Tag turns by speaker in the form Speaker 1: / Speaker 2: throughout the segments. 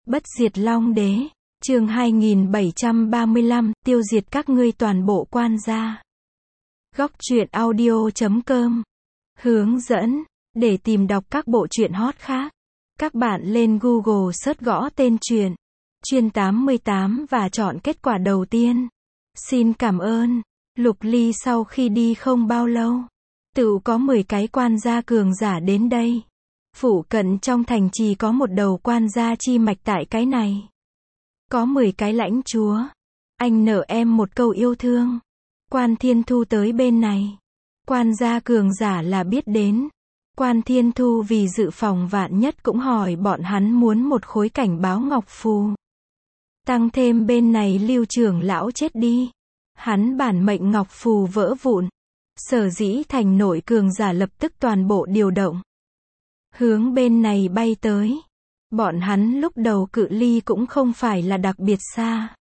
Speaker 1: Bất diệt Long Đế, chương 2735, tiêu diệt các ngươi toàn bộ quan gia. Góc truyện audio.com. Hướng dẫn, để tìm đọc các bộ truyện hot khác, các bạn lên Google search gõ tên truyện, Chuyên 88 và chọn kết quả đầu tiên. Xin cảm ơn. Lục Ly sau khi đi không bao lâu, tự có 10 cái quan gia cường giả đến đây. Phủ cận trong thành trì có một đầu quan gia chi mạch tại cái này. Có 10 cái lãnh chúa. Anh nợ em một câu yêu thương. Quan Thiên Thu tới bên này. Quan gia cường giả là biết đến. Quan Thiên Thu vì dự phòng vạn nhất cũng hỏi bọn hắn muốn một khối cảnh báo ngọc phù. Tăng thêm bên này Lưu trưởng lão chết đi. Hắn bản mệnh ngọc phù vỡ vụn. Sở dĩ thành nội cường giả lập tức toàn bộ điều động. Hướng bên này bay tới. Bọn hắn lúc đầu cự ly cũng không phải là đặc biệt xa.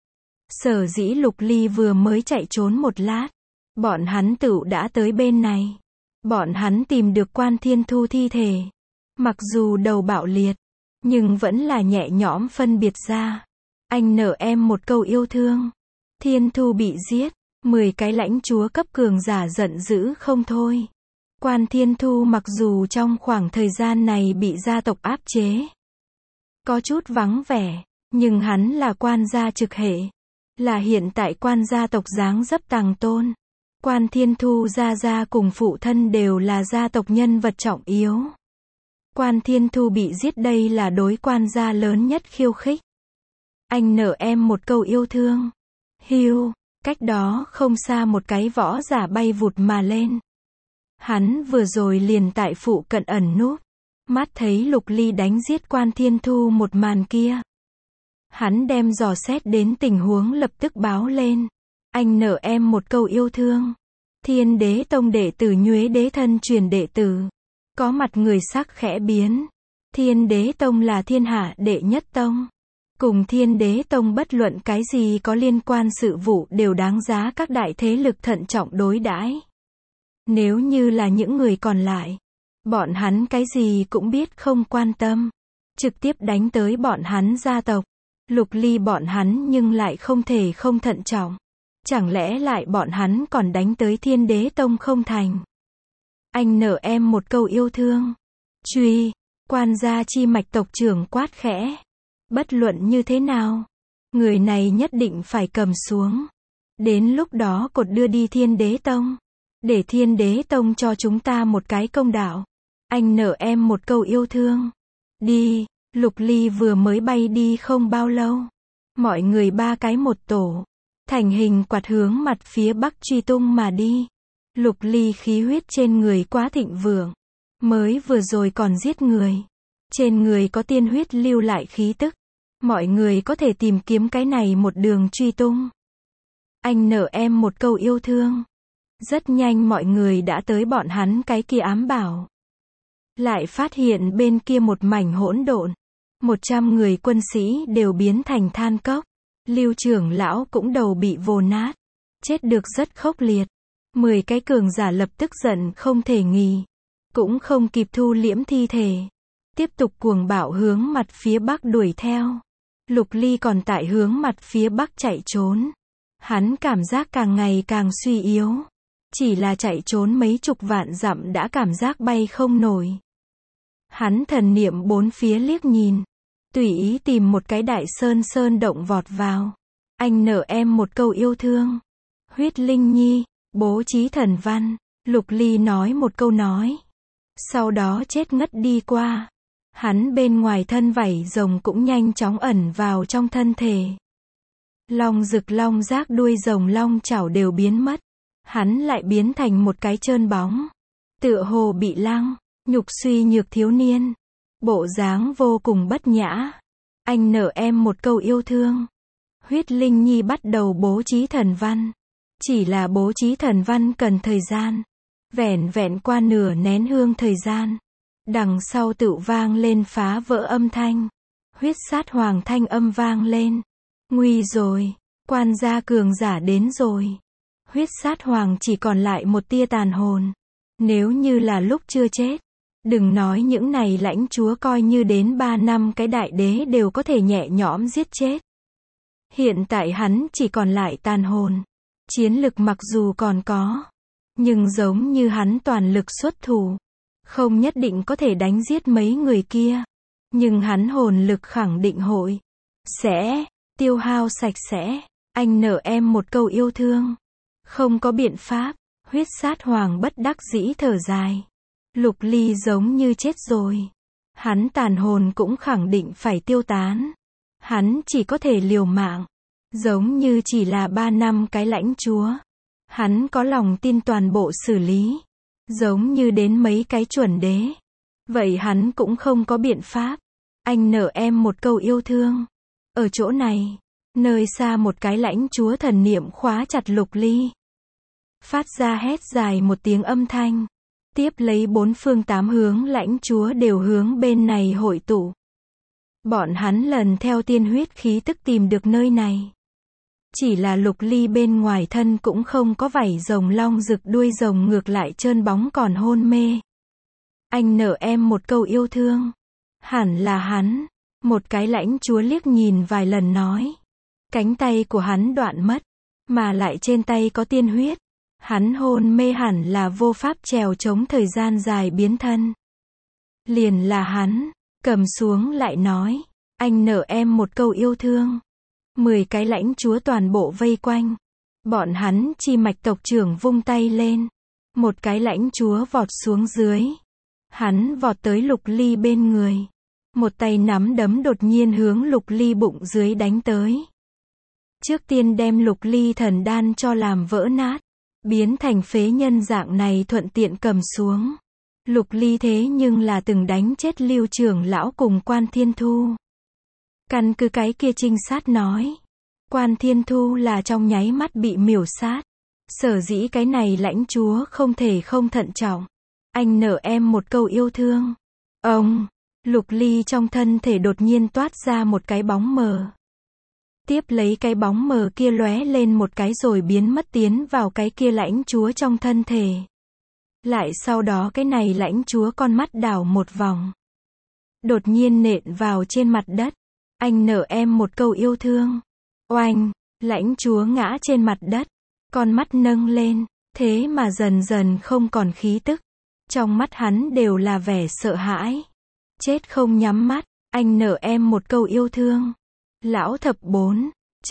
Speaker 1: Sở dĩ Lục Ly vừa mới chạy trốn một lát. Bọn hắn tựu đã tới bên này. Bọn hắn tìm được Quan Thiên Thu thi thể. Mặc dù đầu bạo liệt, nhưng vẫn là nhẹ nhõm phân biệt ra. Anh nợ em một câu yêu thương. Thiên Thu bị giết. 10 cái lãnh chúa cấp cường giả giận dữ không thôi. Quan Thiên Thu mặc dù trong khoảng thời gian này bị gia tộc áp chế, có chút vắng vẻ, nhưng hắn là quan gia trực hệ, là hiện tại quan gia tộc dáng dấp tàng tôn. Quan Thiên Thu gia gia cùng phụ thân đều là gia tộc nhân vật trọng yếu. Quan Thiên Thu bị giết đây là đối quan gia lớn nhất khiêu khích. Anh nợ em một câu yêu thương. Hiu, cách đó không xa một cái võ giả bay vụt mà lên. Hắn vừa rồi liền tại phụ cận ẩn núp. Mắt thấy Lục Ly đánh giết Quan Thiên Thu một màn kia. Hắn đem dò xét đến tình huống lập tức báo lên. Anh nợ em một câu yêu thương. Thiên Đế Tông đệ tử Nhuế Đế thân truyền đệ tử. Có mặt người sắc khẽ biến. Thiên Đế Tông là thiên hạ đệ nhất tông. Cùng Thiên Đế Tông bất luận cái gì có liên quan sự vụ đều đáng giá các đại thế lực thận trọng đối đãi. Nếu như là những người còn lại, bọn hắn cái gì cũng biết không quan tâm, trực tiếp đánh tới bọn hắn gia tộc. Lục Ly bọn hắn nhưng lại không thể không thận trọng. Chẳng lẽ lại bọn hắn còn đánh tới Thiên Đế Tông không thành? Anh nợ em một câu yêu thương. Truy, quan gia chi mạch tộc trưởng quát khẽ. Bất luận như thế nào, người này nhất định phải cầm xuống. Đến lúc đó cột đưa đi Thiên Đế Tông. Để Thiên Đế Tông cho chúng ta một cái công đạo. Anh nợ em một câu yêu thương. Đi, Lục Ly vừa mới bay đi không bao lâu. Mọi người ba cái một tổ. Thành hình quạt hướng mặt phía bắc truy tung mà đi. Lục Ly khí huyết trên người quá thịnh vượng. Mới vừa rồi còn giết người. Trên người có tiên huyết lưu lại khí tức. Mọi người có thể tìm kiếm cái này một đường truy tung. Anh nợ em một câu yêu thương. Rất nhanh mọi người đã tới bọn hắn cái kia ám bảo. Lại phát hiện bên kia một mảnh hỗn độn. 100 người quân sĩ đều biến thành than cốc. Lưu trưởng lão cũng đầu bị vồ nát. Chết được rất khốc liệt. 10 cái cường giả lập tức giận không thể nghỉ. Cũng không kịp thu liễm thi thể. Tiếp tục cuồng bạo hướng mặt phía bắc đuổi theo. Lục Ly còn tại hướng mặt phía bắc chạy trốn. Hắn cảm giác càng ngày càng suy yếu. Chỉ là chạy trốn mấy chục vạn dặm đã cảm giác bay không nổi. Hắn thần niệm bốn phía liếc nhìn. Tùy ý tìm một cái đại sơn động vọt vào. Anh nợ em một câu yêu thương. Huyết Linh Nhi, bố trí thần văn. Lục Ly nói một câu nói. Sau đó chết ngất đi qua. Hắn bên ngoài thân vảy rồng cũng nhanh chóng ẩn vào trong thân thể. Long rực long giác đuôi rồng long chảo đều biến mất. Hắn lại biến thành một cái trơn bóng. Tựa hồ bị lăng, nhục suy nhược thiếu niên. Bộ dáng vô cùng bất nhã. Anh nợ em một câu yêu thương. Huyết Linh Nhi bắt đầu bố trí thần văn. Chỉ là bố trí thần văn cần thời gian. Vẻn vẹn qua nửa nén hương thời gian. Đằng sau tự vang lên phá vỡ âm thanh. Huyết sát hoàng thanh âm vang lên. Nguy rồi, quan gia cường giả đến rồi. Huyết sát hoàng chỉ còn lại một tia tàn hồn. Nếu như là lúc chưa chết, Đừng nói những này lãnh chúa, coi như đến 3 năm cái đại đế đều có thể nhẹ nhõm giết chết. Hiện tại hắn chỉ còn lại tàn hồn. Chiến lực mặc dù còn có, nhưng giống như hắn toàn lực xuất thủ, không nhất định có thể đánh giết mấy người kia. Nhưng hắn hồn lực khẳng định sẽ tiêu hao sạch sẽ. Anh nợ em một câu yêu thương. Không có biện pháp. Huyết sát hoàng bất đắc dĩ thở dài. Lục Ly giống như chết rồi. Hắn tàn hồn cũng khẳng định phải tiêu tán. Hắn chỉ có thể liều mạng. Giống như chỉ là 3 năm cái lãnh chúa. Hắn có lòng tin toàn bộ xử lý. Giống như đến mấy cái chuẩn đế. Vậy hắn cũng không có biện pháp. Anh nợ em một câu yêu thương. Ở chỗ này, nơi xa một cái lãnh chúa thần niệm khóa chặt Lục Ly. Phát ra hét dài một tiếng âm thanh. Tiếp lấy 4 phương 8 hướng lãnh chúa đều hướng bên này hội tụ. Bọn hắn lần theo tiên huyết khí tức tìm được nơi này. Chỉ là Lục Ly bên ngoài thân cũng không có vảy rồng long rực, đuôi rồng ngược lại trơn bóng còn hôn mê. Anh nợ em một câu yêu thương. Hẳn là hắn. Một cái lãnh chúa liếc nhìn vài lần nói. Cánh tay của hắn đoạn mất. Mà lại trên tay có tiên huyết. Hắn hôn mê hẳn là vô pháp trèo chống thời gian dài biến thân. Liền là hắn. Cầm xuống lại nói. Anh nợ em một câu yêu thương. 10 cái lãnh chúa toàn bộ vây quanh. Bọn hắn chi mạch tộc trưởng vung tay lên. Một cái lãnh chúa vọt xuống dưới. Hắn vọt tới Lục Ly bên người. Một tay nắm đấm đột nhiên hướng Lục Ly bụng dưới đánh tới. Trước tiên đem Lục Ly thần đan cho làm vỡ nát. Biến thành phế nhân dạng này thuận tiện cầm xuống. Lục Ly thế nhưng là từng đánh chết Lưu trưởng lão cùng Quan Thiên Thu. Căn cứ cái kia trinh sát nói. Quan Thiên Thu là trong nháy mắt bị miểu sát. Sở dĩ cái này lãnh chúa không thể không thận trọng. Anh nợ em một câu yêu thương. Ông, Lục Ly trong thân thể đột nhiên toát ra một cái bóng mờ. Tiếp lấy cái bóng mờ kia lóe lên một cái rồi biến mất tiến vào cái kia lãnh chúa trong thân thể. Lại sau đó cái này lãnh chúa con mắt đảo một vòng. Đột nhiên nện vào trên mặt đất. Anh nợ em một câu yêu thương. Oanh, lãnh chúa ngã trên mặt đất. Con mắt nâng lên, thế mà dần dần không còn khí tức. Trong mắt hắn đều là vẻ sợ hãi. Chết không nhắm mắt, anh nợ em một câu yêu thương. Lão thập 4.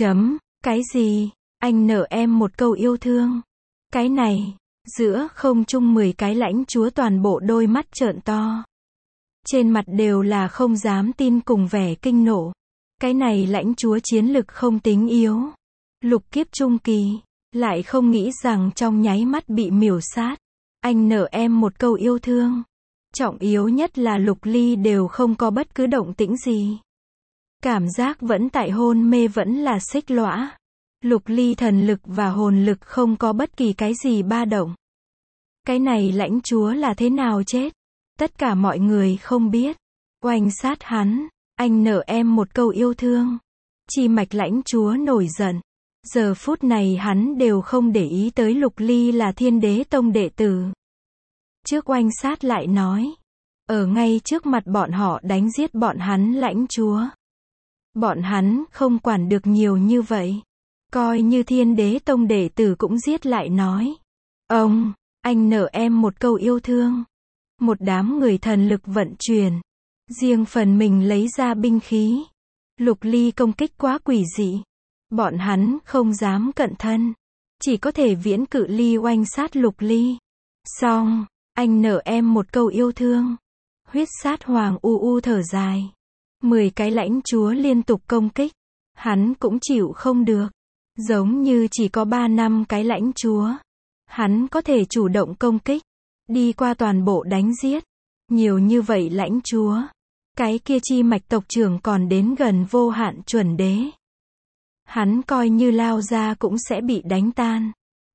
Speaker 1: Cái gì? Anh nợ em một câu yêu thương. Cái này, giữa không trung 10 cái lãnh chúa toàn bộ đôi mắt trợn to. Trên mặt đều là không dám tin cùng vẻ kinh nộ. Cái này lãnh chúa chiến lực không tính yếu. Lục kiếp trung kỳ, lại không nghĩ rằng trong nháy mắt bị miểu sát. Anh nợ em một câu yêu thương. Trọng yếu nhất là Lục Ly đều không có bất cứ động tĩnh gì. Cảm giác vẫn tại hôn mê, vẫn là xích lõa. Lục Ly thần lực và hồn lực không có bất kỳ cái gì ba động. Cái này lãnh chúa là thế nào chết? Tất cả mọi người không biết. Oanh sát hắn. Anh nợ em một câu yêu thương. Chi mạch lãnh chúa nổi giận. Giờ phút này hắn đều không để ý tới Lục Ly là Thiên Đế Tông đệ tử. Trước oanh sát lại nói. Ở ngay trước mặt bọn họ đánh giết bọn hắn lãnh chúa. Bọn hắn không quản được nhiều như vậy. Coi như Thiên Đế Tông đệ tử cũng giết lại nói. Ông, anh nợ em một câu yêu thương. Một đám người thần lực vận chuyển. Riêng phần mình lấy ra binh khí. Lục Ly công kích quá quỷ dị. Bọn hắn không dám cận thân. Chỉ có thể viễn cự ly oanh sát Lục Ly. Xong, anh nợ em một câu yêu thương. Huyết sát hoàng thở dài. 10 cái lãnh chúa liên tục công kích. Hắn cũng chịu không được. Giống như chỉ có 3 năm cái lãnh chúa. Hắn có thể chủ động công kích. Đi qua toàn bộ đánh giết. Nhiều như vậy lãnh chúa. Cái kia chi mạch tộc trưởng còn đến gần vô hạn chuẩn đế. Hắn coi như lao ra cũng sẽ bị đánh tan.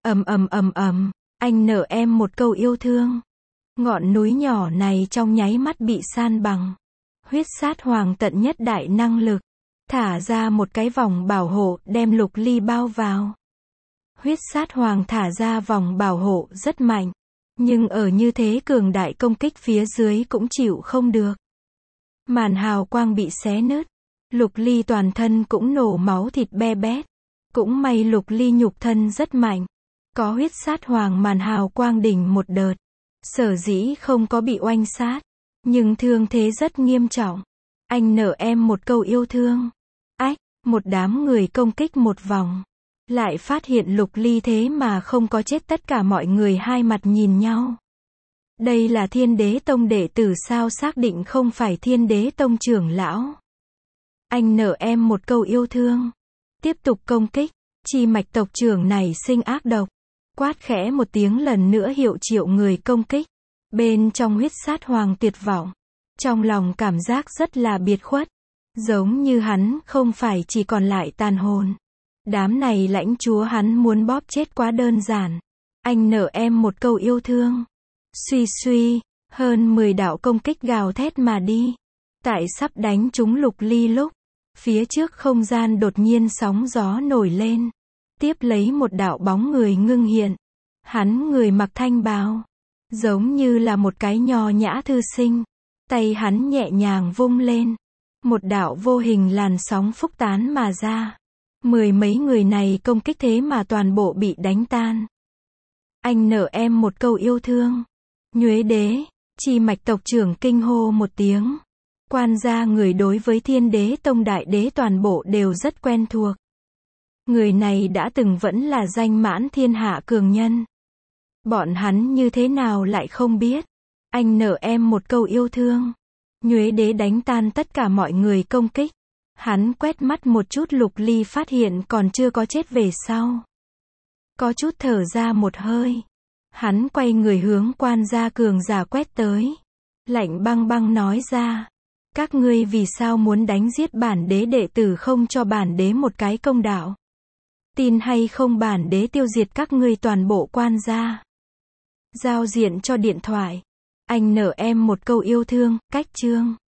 Speaker 1: Anh nợ em một câu yêu thương. Ngọn núi nhỏ này trong nháy mắt bị san bằng. Huyết sát hoàng tận nhất đại năng lực. Thả ra một cái vòng bảo hộ đem Lục Ly bao vào. Huyết sát hoàng thả ra vòng bảo hộ rất mạnh. Nhưng ở như thế cường đại công kích phía dưới cũng chịu không được. Màn hào quang bị xé nứt. Lục Ly toàn thân cũng nổ máu thịt be bét. Cũng may Lục Ly nhục thân rất mạnh. Có huyết sát hoàng màn hào quang đỉnh một đợt. Sở dĩ không có bị oanh sát. Nhưng thương thế rất nghiêm trọng. Anh nợ em một câu yêu thương. Ách, một đám người công kích một vòng. Lại phát hiện Lục Ly thế mà không có chết, tất cả mọi người hai mặt nhìn nhau. Đây là Thiên Đế Tông đệ tử sao, xác định không phải Thiên Đế Tông trưởng lão. Anh nợ em một câu yêu thương. Tiếp tục công kích. Chi mạch tộc trưởng này sinh ác độc. Quát khẽ một tiếng lần nữa hiệu triệu người công kích. Bên trong huyết sát hoàng tuyệt vọng. Trong lòng cảm giác rất là biệt khuất. Giống như hắn không phải chỉ còn lại tàn hồn. Đám này lãnh chúa hắn muốn bóp chết quá đơn giản. Anh nợ em một câu yêu thương. Suy suy, hơn 10 đạo công kích gào thét mà đi. Tại sắp đánh trúng Lục Ly lúc, phía trước không gian đột nhiên sóng gió nổi lên. Tiếp lấy một đạo bóng người ngưng hiện. Hắn người mặc thanh bào, giống như là một cái nho nhã thư sinh. Tay hắn nhẹ nhàng vung lên. Một đạo vô hình làn sóng phúc tán mà ra. 10 mấy người này công kích thế mà toàn bộ bị đánh tan. Anh nợ em một câu yêu thương. Nhuế Đế, Chi mạch tộc trưởng kinh hô một tiếng. Quan gia người đối với Thiên Đế Tông đại đế toàn bộ đều rất quen thuộc. Người này đã từng vẫn là danh mãn thiên hạ cường nhân. Bọn hắn như thế nào lại không biết. Anh nợ em một câu yêu thương. Nhuế Đế đánh tan tất cả mọi người công kích. Hắn quét mắt một chút Lục Ly, phát hiện còn chưa có chết về sau. Có chút thở ra một hơi. Hắn quay người hướng quan gia cường giả quét tới. Lạnh băng băng nói ra. Các ngươi vì sao muốn đánh giết bản đế đệ tử, không cho bản đế một cái công đạo? Tin hay không bản đế tiêu diệt các ngươi toàn bộ quan gia. Giao diện cho điện thoại. Anh nợ em một câu yêu thương, cách chương.